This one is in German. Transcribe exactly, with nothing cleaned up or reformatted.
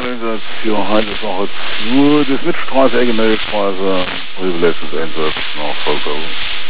Einsatz für Heidelsache zwei, das Mittelstraße, Ecke Meldstraße, Rüberletztes Einsatz nach Vollbau.